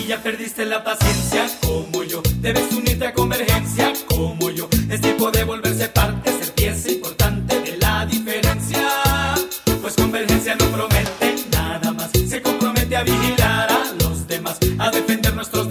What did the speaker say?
Y ya perdiste la paciencia como yo, debes unirte a Convergencia como yo. Es tiempo de volverse parte, ser pieza importante de la diferencia. Pues Convergencia no promete nada más, se compromete a vigilar a los demás, a defender nuestros